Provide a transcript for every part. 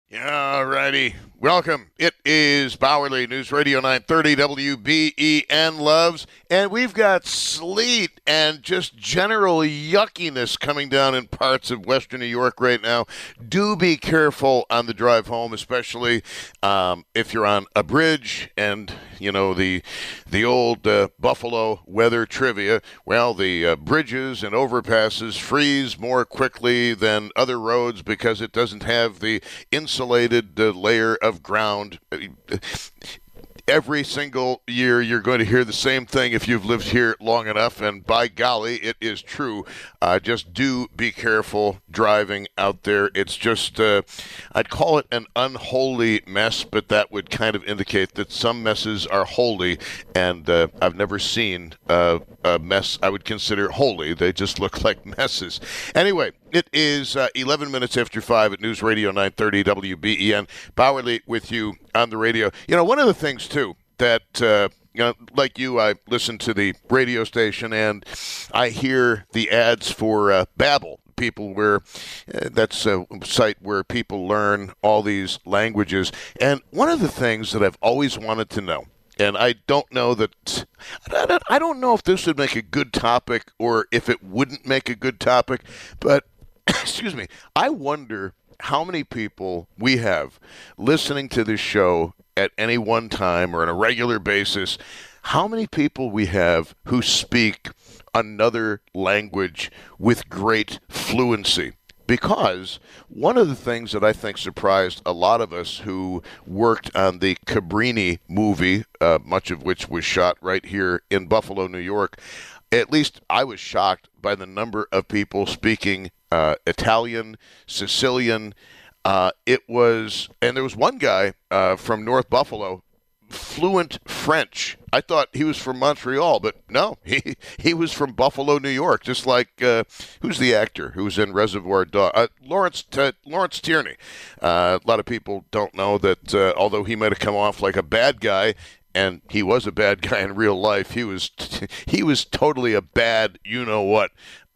All righty. Welcome. It is Bowerly News Radio 930 WBEN Loves, and we've got sleet and just general yuckiness coming down in parts of western New York right now. Do be careful on the drive home, especially if you're on a bridge and, you know, the old Buffalo weather trivia. Well, the bridges and overpasses freeze more quickly than other roads because it doesn't have the insulated layer of ground. Every single year, you're going to hear the same thing if you've lived here long enough, and by golly, it is true. Just do be careful driving out there. It's just, I'd call it an unholy mess, but that would kind of indicate that some messes are holy, and I've never seen a mess I would consider holy. They just look like messes. Anyway, it is 11 minutes after 5 at News Radio 930 WBEN. Bowerly with you on the radio. You know, one of the things, too, that, you know, like you, I listen to the radio station and I hear the ads for Babbel. People where that's a site where people learn all these languages. And one of the things that I've always wanted to know, and I don't know that I don't know if this would make a good topic or if it wouldn't make a good topic, but excuse me, I wonder how many people we have listening to this show at any one time or on a regular basis, how many people we have who speak another language with great fluency. Because one of the things that I think surprised a lot of us who worked on the Cabrini movie, much of which was shot right here in Buffalo, New York, at least I was shocked by the number of people speaking Italian, Sicilian. And there was one guy from North Buffalo, fluent French. I thought he was from Montreal, but no, he was from Buffalo, New York, just like, who's the actor who was in Reservoir Dogs? Lawrence Tierney. A lot of people don't know that although he might have come off like a bad guy, and he was a bad guy in real life, he was totally a bad you-know-what.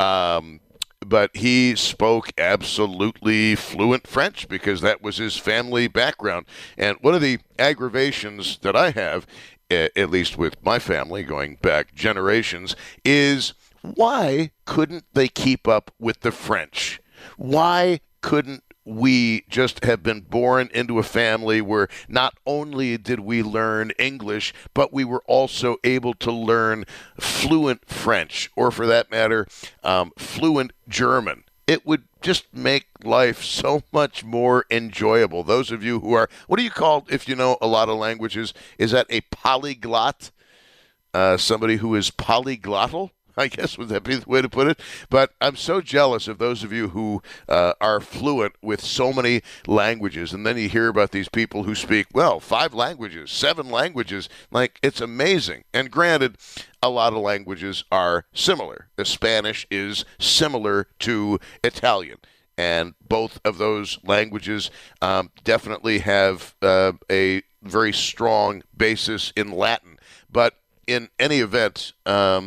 But he spoke absolutely fluent French because that was his family background. And one of the aggravations that I have, at least with my family going back generations, is why couldn't they keep up with the French? Why couldn't we just have been born into a family where not only did we learn English, but we were also able to learn fluent French, or for that matter, fluent German? It would just make life so much more enjoyable. Those of you who are, what do you call, if you know a lot of languages, is that a polyglot? Somebody who is polyglottal? I guess would that be the way to put it? But I'm so jealous of those of you who are fluent with so many languages. And then you hear about these people who speak, well, 5 languages, 7 languages. Like, it's amazing. And granted, a lot of languages are similar. The Spanish is similar to Italian. And both of those languages definitely have a very strong basis in Latin. But in any event,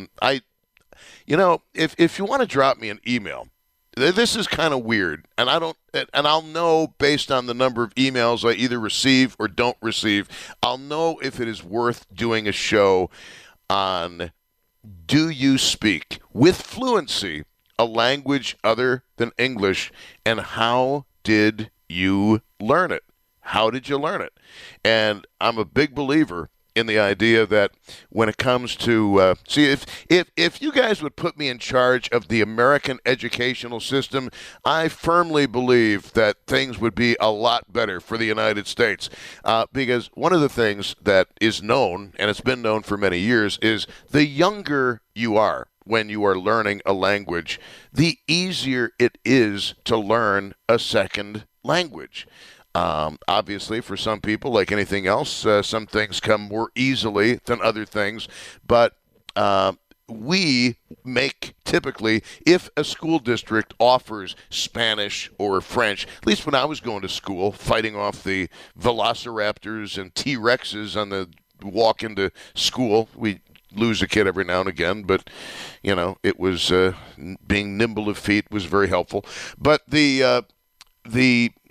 if you want to drop me an email, this is kind of weird, and I'll know based on the number of emails I either receive or don't receive. I'll know if it is worth doing a show on, do you speak with fluency a language other than English, and how did you learn it? How did you learn it? And I'm a big believer in the idea that when it comes to if you guys would put me in charge of the American educational system, I firmly believe that things would be a lot better for the United States, because one of the things that is known, and it's been known for many years, is the younger you are when you are learning a language, the easier it is to learn a second language. Obviously, for some people, like anything else, some things come more easily than other things. But we make typically, if a school district offers Spanish or French, at least when I was going to school, fighting off the velociraptors and T-Rexes on the walk into school, we lose a kid every now and again, but, you know, it was being nimble of feet was very helpful. But the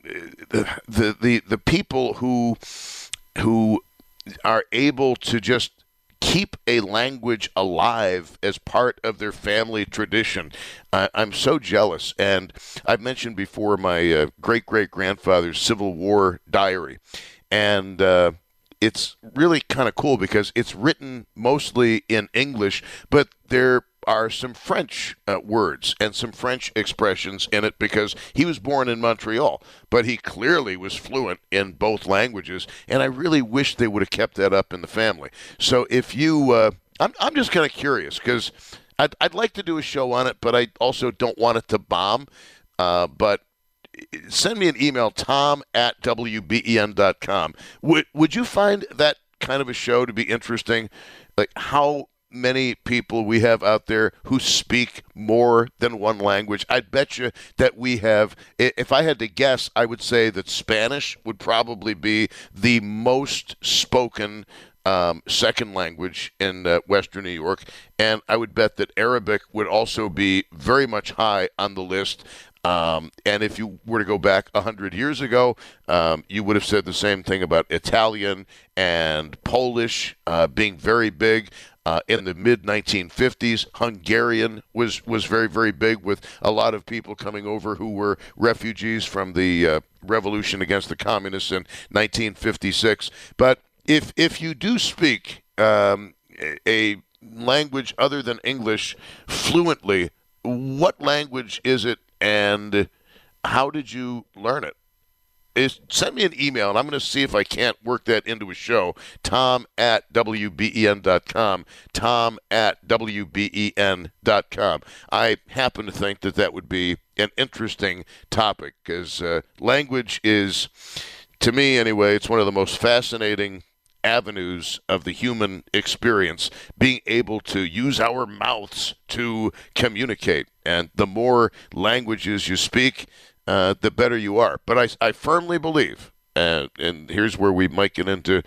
the people who are able to just keep a language alive as part of their family tradition. I'm so jealous. And I've mentioned before my great-great-grandfather's Civil War diary. And it's really kind of cool because it's written mostly in English, but there are some French words and some French expressions in it because he was born in Montreal, but he clearly was fluent in both languages, and I really wish they would have kept that up in the family. So if you, I'm just kind of curious because I'd like to do a show on it, but I also don't want it to bomb. But send me an email, tom@wben.com. Would you find that kind of a show to be interesting? Like how many people we have out there who speak more than one language. I'd bet you that we have, if I had to guess, I would say that Spanish would probably be the most spoken second language in Western New York. And I would bet that Arabic would also be very much high on the list. And if you were to go back 100 years ago, you would have said the same thing about Italian and Polish being very big. In the mid-1950s, Hungarian was very, very big with a lot of people coming over who were refugees from the revolution against the communists in 1956. But if you do speak a language other than English fluently, what language is it and how did you learn it? Send me an email, and I'm going to see if I can't work that into a show. tom@wben.com. tom@wben.com. I happen to think that would be an interesting topic because language is, to me anyway, it's one of the most fascinating avenues of the human experience, being able to use our mouths to communicate. And the more languages you speak, the better you are. But I firmly believe, and here's where we might get into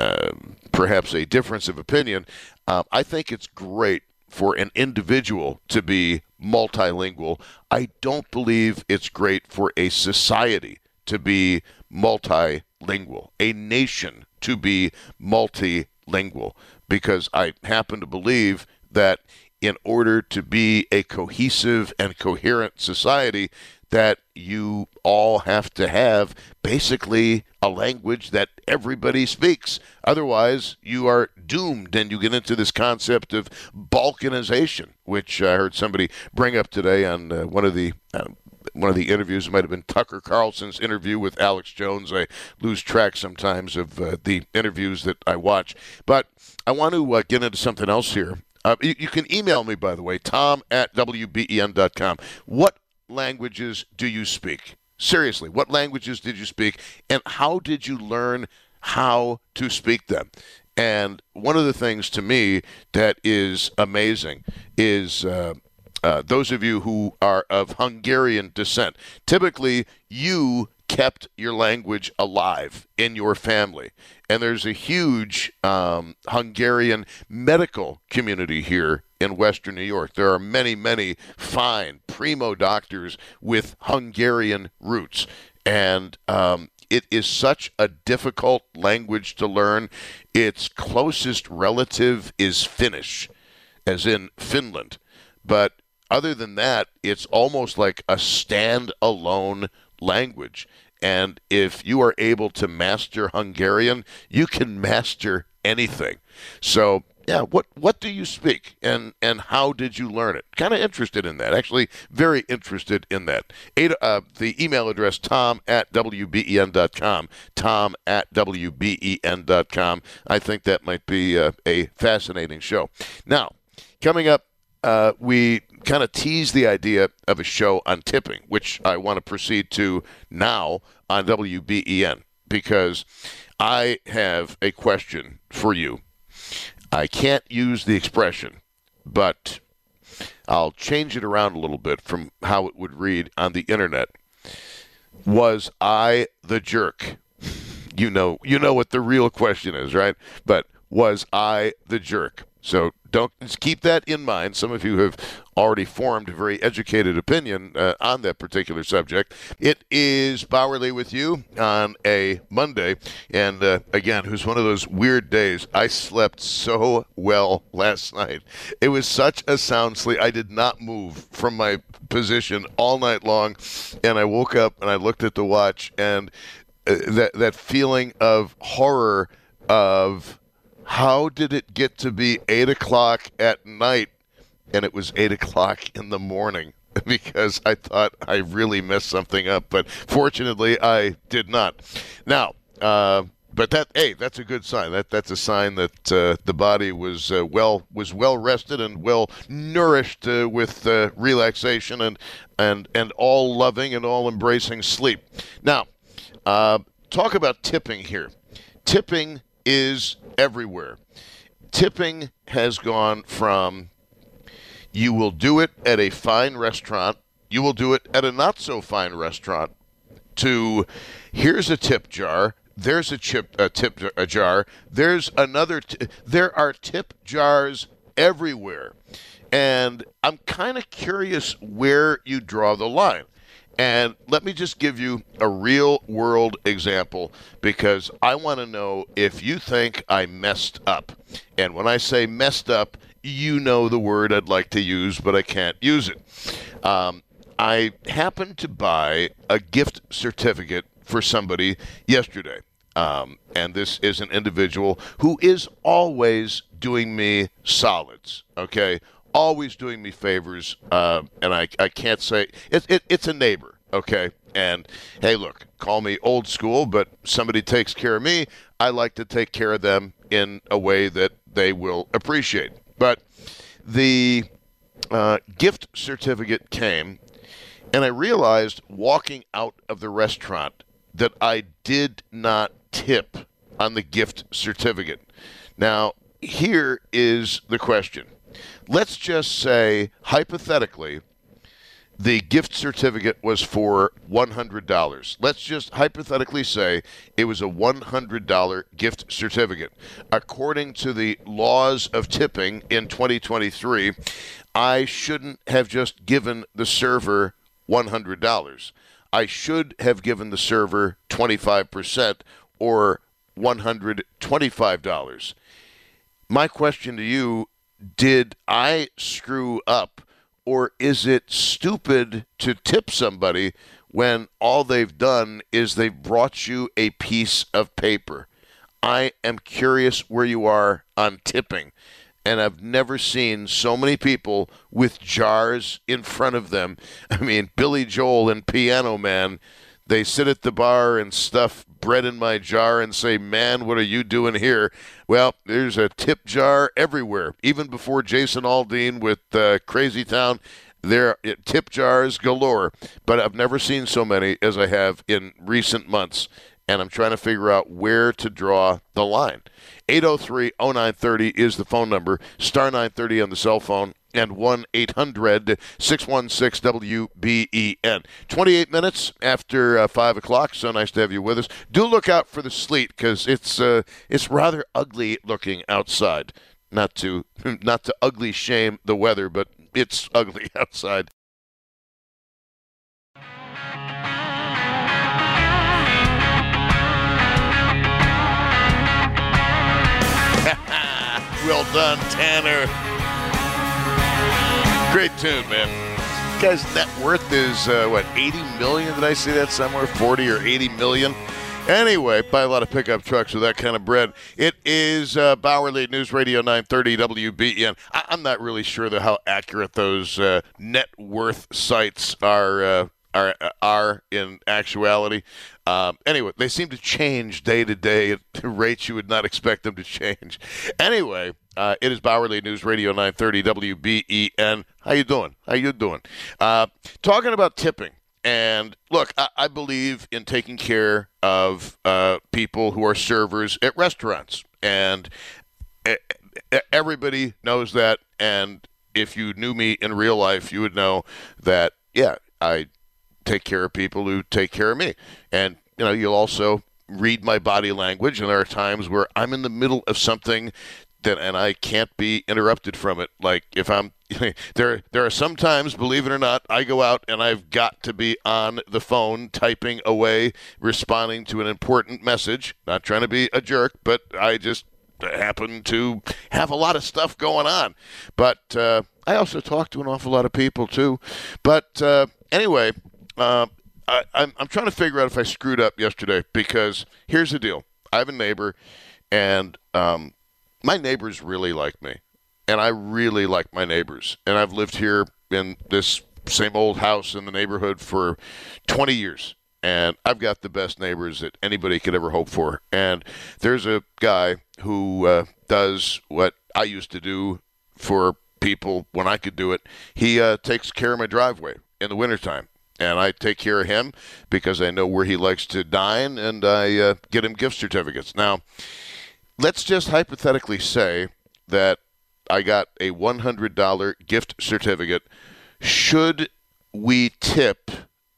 perhaps a difference of opinion, I think it's great for an individual to be multilingual. I don't believe it's great for a society to be multilingual, a nation to be multilingual, because I happen to believe that in order to be a cohesive and coherent society, that you all have to have basically a language that everybody speaks. Otherwise, you are doomed, and you get into this concept of balkanization, which I heard somebody bring up today on one of the interviews. It might have been Tucker Carlson's interview with Alex Jones. I lose track sometimes of the interviews that I watch. But I want to get into something else here. You can email me, by the way, tom@wben.com. What languages do you speak? Seriously, what languages did you speak, and how did you learn how to speak them? And one of the things to me that is amazing is those of you who are of Hungarian descent. Typically, you kept your language alive in your family. And there's a huge Hungarian medical community here in Western New York. There are many, many fine primo doctors with Hungarian roots. And it is such a difficult language to learn. Its closest relative is Finnish, as in Finland. But other than that, it's almost like a stand-alone language. And if you are able to master Hungarian, you can master anything. So, yeah, what do you speak, and how did you learn it? Kind of interested in that. Actually, very interested in that. The email address, tom@wben.com, tom@wben.com. I think that might be a fascinating show. Now, coming up, we kind of tease the idea of a show on tipping, which I want to proceed to now on WBEN, because I have a question for you. I can't use the expression, but I'll change it around a little bit from how it would read on the internet. Was I the jerk? You know what the real question is, right? But was I the jerk? So don't just keep that in mind. Some of you have already formed a very educated opinion on that particular subject. It is Bauerle with you on a Monday. And again, it was one of those weird days. I slept so well last night. It was such a sound sleep. I did not move from my position all night long. And I woke up and I looked at the watch, and that feeling of horror of how did it get to be 8 o'clock at night and it was 8 o'clock in the morning, because I thought I really messed something up. But fortunately, I did not. Now, but that's a good sign. That's a sign that the body was well rested and well nourished with relaxation and all loving and all embracing sleep. Now, talk about tipping here. Tipping is everywhere. Tipping has gone from you will do it at a fine restaurant, you will do it at a not so fine restaurant, to here's a tip jar, there's a tip jar, there's another. There are tip jars everywhere, and I'm kind of curious where you draw the line. And let me just give you a real world example, because I want to know if you think I messed up. And when I say messed up, you know the word I'd like to use, but I can't use it. I happened to buy a gift certificate for somebody yesterday. And this is an individual who is always doing me solids, okay? Always doing me favors, and I can't say it's a neighbor, okay? And hey, look, call me old school, but somebody takes care of me, I like to take care of them in a way that they will appreciate. But the gift certificate came, and I realized walking out of the restaurant that I did not tip on the gift certificate. Now, here is the question. Let's just say, hypothetically, the gift certificate was for $100. Let's just hypothetically say it was a $100 gift certificate. According to the laws of tipping in 2023, I shouldn't have just given the server $100. I should have given the server 25% or $125. My question to you, did I screw up, or is it stupid to tip somebody when all they've done is they've brought you a piece of paper? I am curious where you are on tipping, and I've never seen so many people with jars in front of them. I mean, Billy Joel and Piano Man, they sit at the bar and stuff bread in my jar and say, man, what are you doing here? Well, there's a tip jar everywhere. Even before Jason Aldean with Crazy Town, there are tip jars galore. But I've never seen so many as I have in recent months, and I'm trying to figure out where to draw the line. 803-0930 is the phone number, star 930 on the cell phone, and 1-800-616-WBEN. 28 minutes after 5 o'clock, so nice to have you with us. Do look out for the sleet, because it's rather ugly looking outside. Not to ugly shame the weather, but it's ugly outside. Well done, Tanner. Great tune, man. This guy's net worth is, 80 million? Did I see that somewhere? 40 or 80 million? Anyway, buy a lot of pickup trucks with that kind of bread. It is Bauerle News Radio 930 WBEN. I'm not really sure how accurate those net worth sites are in actuality. Anyway, they seem to change day to day at rates you would not expect them to change. Anyway, it is Bauerle News Radio 930 WBEN. How you doing? Talking about tipping. And look, I believe in taking care of people who are servers at restaurants. And everybody knows that. And if you knew me in real life, you would know that, yeah, I take care of people who take care of me. And, you'll also read my body language. And there are times where I'm in the middle of something and I can't be interrupted from it. Like if I'm there are some times, believe it or not, I go out and I've got to be on the phone typing away, responding to an important message. Not trying to be a jerk, but I just happen to have a lot of stuff going on. But I also talk to an awful lot of people too. But anyway, I'm trying to figure out if I screwed up yesterday, because here's the deal. I have a neighbor, and my neighbors really like me, and I really like my neighbors. And I've lived here in this same old house in the neighborhood for 20 years, and I've got the best neighbors that anybody could ever hope for. And there's a guy who does what I used to do for people when I could do it. He takes care of my driveway in the wintertime. And I take care of him because I know where he likes to dine, and I get him gift certificates. Now, let's just hypothetically say that I got a $100 gift certificate. Should we tip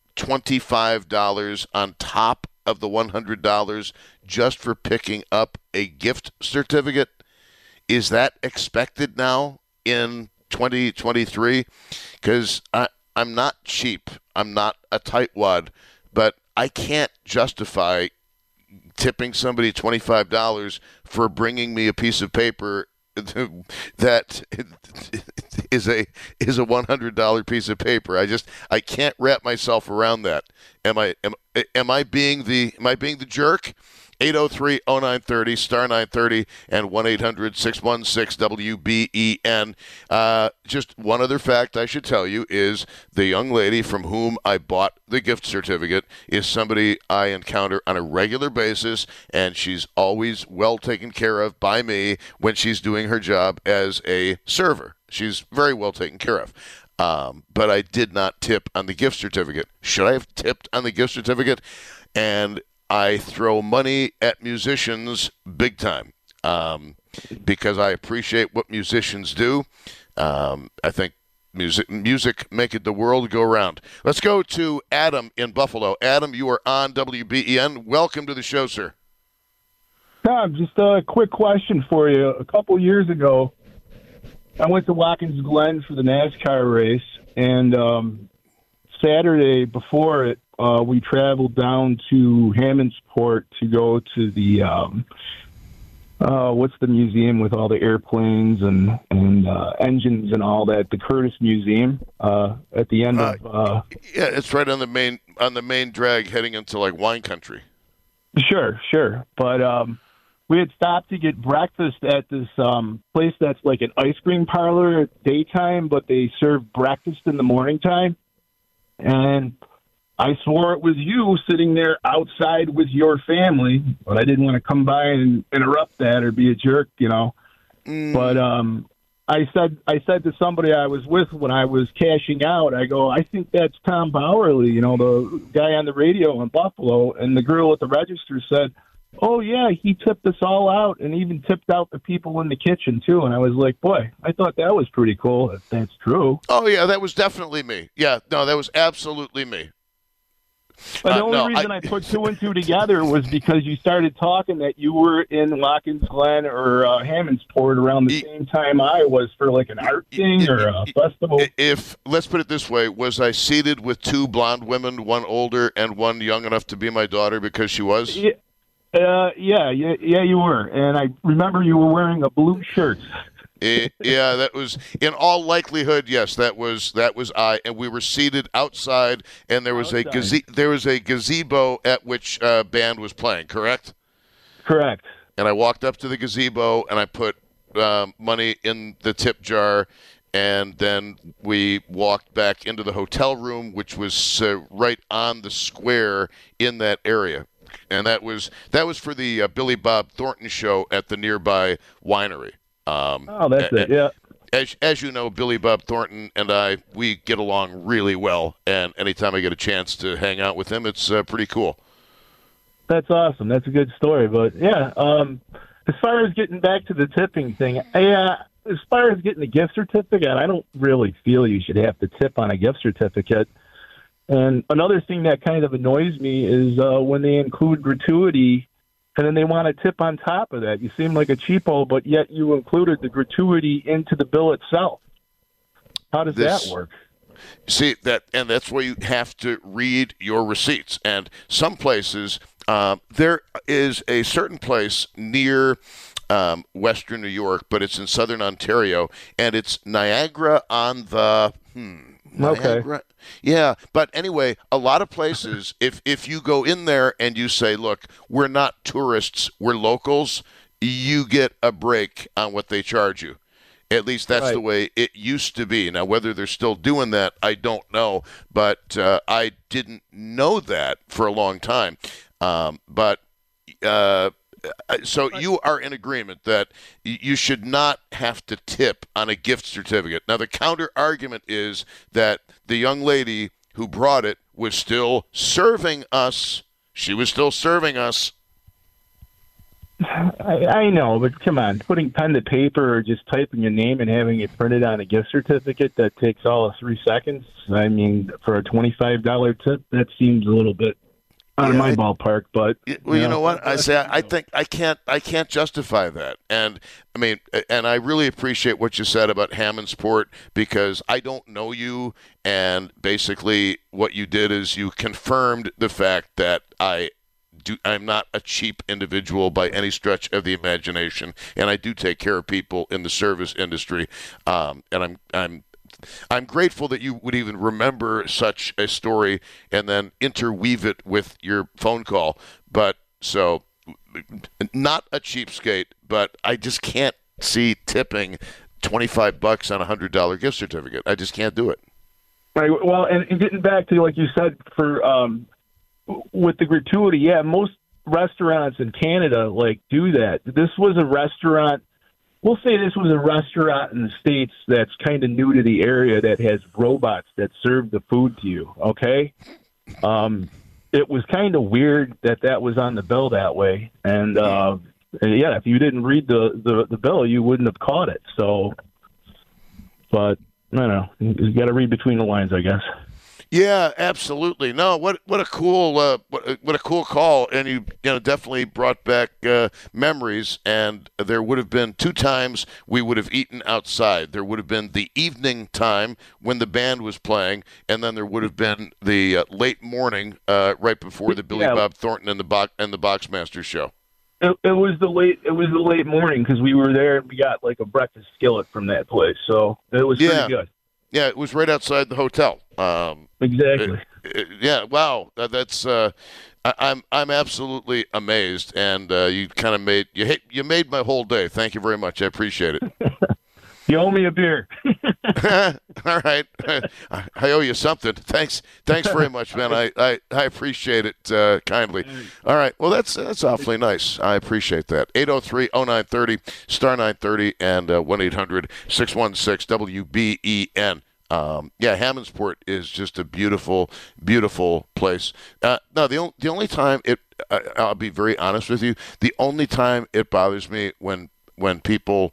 $25 on top of the $100 just for picking up a gift certificate? Is that expected now in 2023? Because I'm not cheap. I'm not a tightwad, but I can't justify tipping somebody $25 for bringing me a piece of paper that is a $100 piece of paper. I can't wrap myself around that. Am I being the jerk? 803-0930, star 930, and 1-800-616-WBEN. Just one other fact I should tell you is the young lady from whom I bought the gift certificate is somebody I encounter on a regular basis, and she's always well taken care of by me when she's doing her job as a server. She's very well taken care of. But I did not tip on the gift certificate. Should I have tipped on the gift certificate? And I throw money at musicians big time because I appreciate what musicians do. I think music making the world go round. Let's go to Adam in Buffalo. Adam, you are on WBEN. Welcome to the show, sir. Tom, just a quick question for you. A couple years ago, I went to Watkins Glen for the NASCAR race, and Saturday before it, we traveled down to Hammondsport to go to the what's the museum with all the airplanes and engines and all that, the Curtis Museum at the end of yeah, it's right on the main drag heading into like wine country. Sure, but we had stopped to get breakfast at this place that's like an ice cream parlor at daytime, but they serve breakfast in the morning time. And I swore it was you sitting there outside with your family, but I didn't want to come by and interrupt that or be a jerk, you know. But I said to somebody I was with when I was cashing out, I go, I think that's Tom Bowerly, you know, the guy on the radio in Buffalo. And the girl at the register said, oh, yeah, he tipped us all out and even tipped out the people in the kitchen, too. And I was like, boy, I thought that was pretty cool, if that's true. Oh, yeah, that was definitely me. Yeah, no, that was absolutely me. But the only reason I put two and two together was because you started talking that you were in Watkins Glen or Hammondsport around the same time I was for like an art thing or a festival. Let's put it this way, was I seated with two blonde women, one older and one young enough to be my daughter because she was? Yeah, you were. And I remember you were wearing a blue shirt. Yeah, that was in all likelihood. Yes, that was I, and we were seated outside, and there was a gazebo at which band was playing. Correct. And I walked up to the gazebo and I put money in the tip jar, and then we walked back into the hotel room, which was right on the square in that area. And that was for the Billy Bob Thornton show at the nearby winery. That's it, yeah. As you know, Billy Bob Thornton and we get along really well, and anytime I get a chance to hang out with him, it's pretty cool. That's awesome. That's a good story. But, yeah, as far as getting back to the tipping thing, as far as getting a gift certificate, I don't really feel you should have to tip on a gift certificate. And another thing that kind of annoys me is when they include gratuity and then they want to tip on top of that. You seem like a cheapo, but yet you included the gratuity into the bill itself. How does that work? See, that's where you have to read your receipts. And some places, there is a certain place near Western New York, but it's in Southern Ontario, and it's Niagara on the Niagara. Okay. Yeah, but anyway, a lot of places, if you go in there and you say, look, we're not tourists, we're locals, you get a break on what they charge you. At least that's right. the way it used to be. Now, whether they're still doing that, I don't know, but I didn't know that for a long time. So you are in agreement that you should not have to tip on a gift certificate. Now, the counter argument is that the young lady who brought it was still serving us. She was still serving us. I know, but come on, putting pen to paper or just typing your name and having it printed on a gift certificate that takes all of 3 seconds. I mean, for a $25 tip, that seems a little bit out of my ballpark. But well, you know what I think I can't justify that. And I mean, and I really appreciate what you said about Hammondsport, because I don't know you, and basically what you did is you confirmed the fact that I'm not a cheap individual by any stretch of the imagination, and I do take care of people in the service industry. And I'm grateful that you would even remember such a story and then interweave it with your phone call. But so, not a cheapskate, but I just can't see tipping $25 on $100 gift certificate. I just can't do it. Right. Well, and getting back to, like you said, for with the gratuity, yeah, most restaurants in Canada do that. This was a restaurant. We'll say this was a restaurant in the States that's kind of new to the area that has robots that serve the food to you. Okay. It was kind of weird that was on the bill that way. And yeah, if you didn't read the bill, you wouldn't have caught it. So, but I don't know, you got to read between the lines, I guess. Yeah, absolutely. No, what a cool what a cool call, and you definitely brought back memories. And there would have been 2 times we would have eaten outside. There would have been the evening time when the band was playing, and then there would have been the late morning right before the Billy Bob Thornton and the Boxmaster show. It was the late morning because we were there and we got a breakfast skillet from that place, so it was pretty good. Yeah, it was right outside the hotel. Exactly. Yeah. Wow. That's. I'm absolutely amazed, and you kind of made my whole day. Thank you very much. I appreciate it. You owe me a beer. All right. I owe you something. Thanks very much, man. I appreciate it kindly. All right. Well, that's awfully nice. I appreciate that. 803-0930, star 930, and 1-800-616-WBEN. Yeah, Hammondsport is just a beautiful, beautiful place. No, the only time I'll be very honest with you, the only time it bothers me when people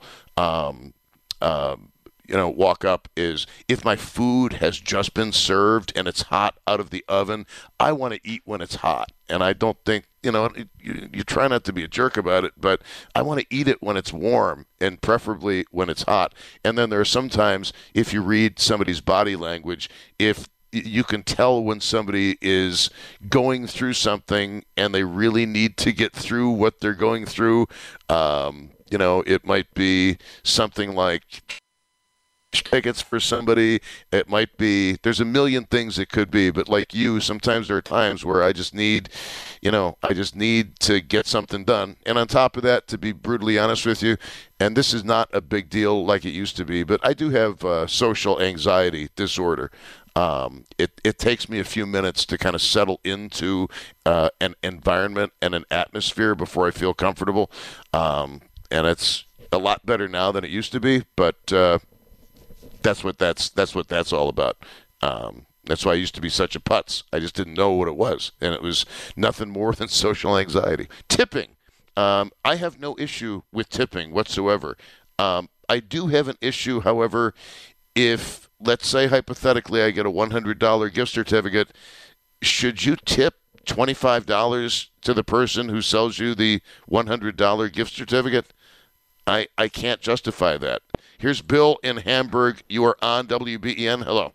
walk up is if my food has just been served and it's hot out of the oven. I want to eat when it's hot, and I don't think you try not to be a jerk about it, but I want to eat it when it's warm, and preferably when it's hot. And then there are sometimes, if you read somebody's body language, if you can tell when somebody is going through something and they really need to get through what they're going through. It might be something like tickets for somebody. It might be, there's a million things it could be, but like you, sometimes there are times where I just need to get something done. And on top of that, to be brutally honest with you, and this is not a big deal like it used to be, but I do have social anxiety disorder. It takes me a few minutes to kind of settle into an environment and an atmosphere before I feel comfortable. And it's a lot better now than it used to be, but that's what that's all about. That's why I used to be such a putz. I just didn't know what it was, and it was nothing more than social anxiety. Tipping. I have no issue with tipping whatsoever. I do have an issue, however, if, let's say, hypothetically, I get a $100 gift certificate, should you tip $25 to the person who sells you the $100 gift certificate? I can't justify that. Here's Bill in Hamburg. You are on WBEN. Hello.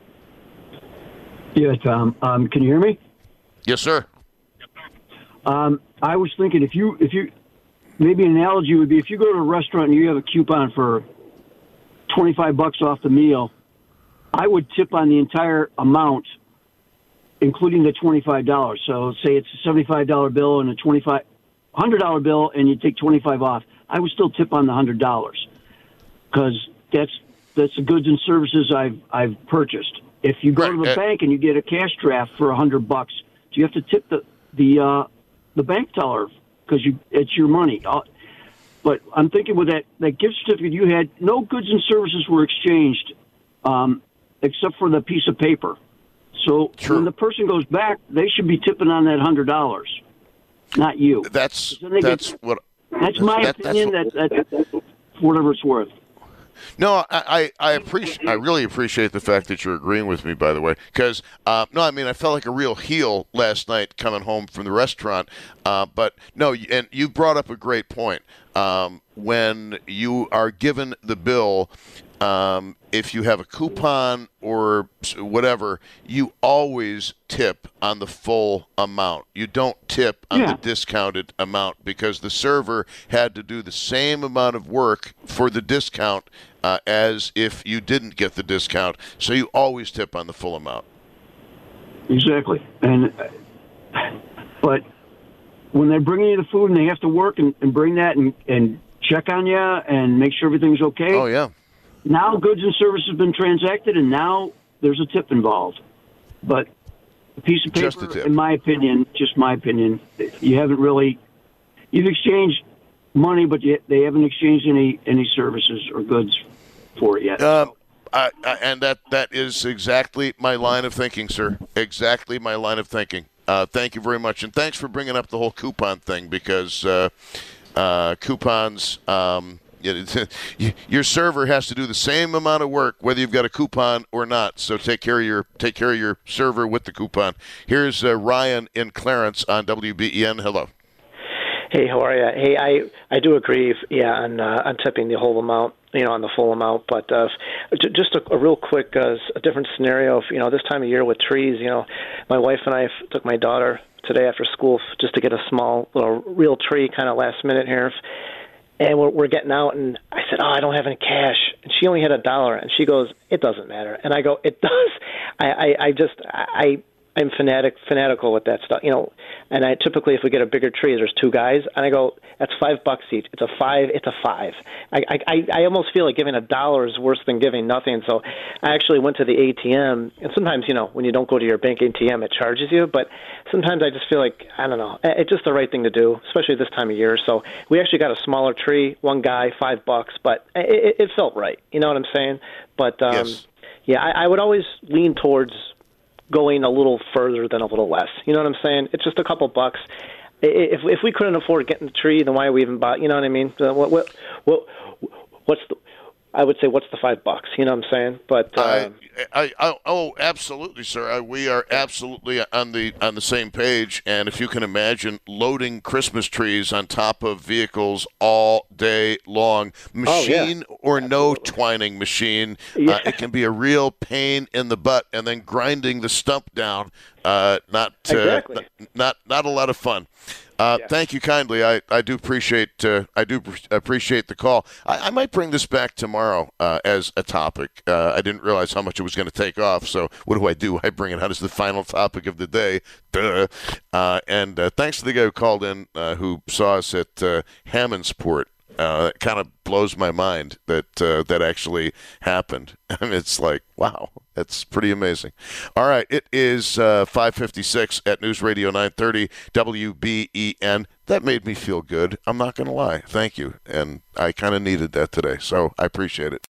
Yeah, Tom. Can you hear me? Yes, sir. I was thinking if you maybe an analogy would be if you go to a restaurant and you have a coupon for $25 off the meal, I would tip on the entire amount, including the $25. So say it's a $75 bill and a $100 bill, and you take $25 off. I would still tip on the $100 because that's the goods and services I've purchased. If you go to the bank and you get a cash draft for $100, do you have to tip the bank teller because it's your money? But I'm thinking with that gift certificate you had, no goods and services were exchanged except for the piece of paper. So when the person goes back, they should be tipping on that $100, not you. That's my opinion. That's whatever it's worth. No, I really appreciate the fact that you're agreeing with me, by the way, because I felt like a real heel last night coming home from the restaurant. But no, and you brought up a great point. When you are given the bill, if you have a coupon or whatever, you always tip on the full amount. You don't tip on the discounted amount because the server had to do the same amount of work for the discount as if you didn't get the discount. So you always tip on the full amount. Exactly. But when they're bringing you the food and they have to work and bring that and check on you and make sure everything's okay. Oh, yeah. Now goods and services have been transacted, and now there's a tip involved. But a piece of paper, in my opinion, you haven't really – you've exchanged money, but they haven't exchanged any services or goods for it yet. And that is exactly my line of thinking, sir. Exactly my line of thinking. Thank you very much. And thanks for bringing up the whole coupon thing because coupons your server has to do the same amount of work whether you've got a coupon or not. So take care of your server with the coupon. Here's Ryan in Clarence on WBEN. Hello. Hey, how are you? Hey, I do agree, on tipping the whole amount, on the full amount. But just a real quick, a different scenario. If, this time of year with trees, my wife and I took my daughter today after school just to get a small little real tree, kind of last minute here. And we're getting out, and I said, I don't have any cash. And she only had $1, and she goes, it doesn't matter. And I go, it does. I'm fanatical with that stuff, And I typically, if we get a bigger tree, there's two guys, and I go, that's $5 each. It's a five. I almost feel like giving $1 is worse than giving nothing. So I actually went to the ATM, and sometimes, when you don't go to your bank ATM, it charges you. But sometimes I just feel like, I don't know, it's just the right thing to do, especially this time of year. So we actually got a smaller tree, one guy, $5, but it felt right. You know what I'm saying? But yes. I would always lean towards going a little further than a little less. You know what I'm saying? It's just a couple bucks. If we couldn't afford getting the tree, then why we even bought? You know what I mean? I would say, what's the $5? You know what I'm saying? But absolutely, sir. We are absolutely on the same page. And if you can imagine loading Christmas trees on top of vehicles all day long, machine or no twining machine, it can be a real pain in the butt. And then grinding the stump down, not a lot of fun. Thank you kindly. I do appreciate the call. I might bring this back tomorrow as a topic. I didn't realize how much it was going to take off. So what do? I bring it out as the final topic of the day. Duh. And thanks to the guy who called in who saw us at Hammondsport. It kind of blows my mind that actually happened. And it's like, wow, that's pretty amazing. All right, it is 5:56 at News Radio 930 WBEN. That made me feel good. I'm not going to lie. Thank you. And I kind of needed that today, so I appreciate it.